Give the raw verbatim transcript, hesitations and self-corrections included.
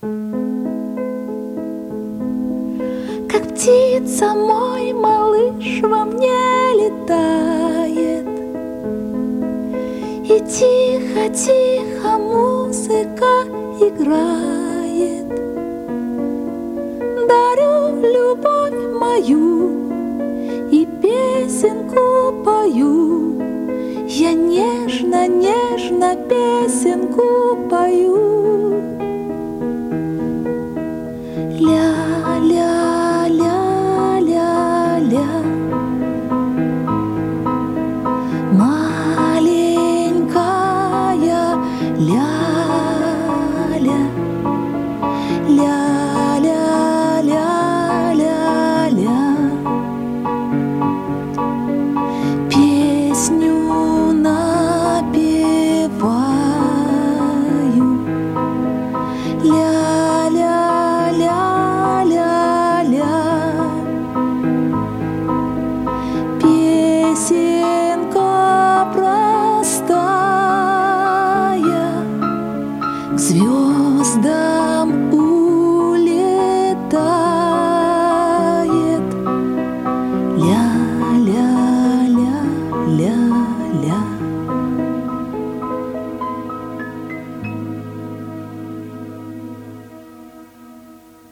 Как птица мой малыш во мне летает, и тихо-тихо музыка играет. Дарю любовь мою и песенку пою, я нежно-нежно песенку пою.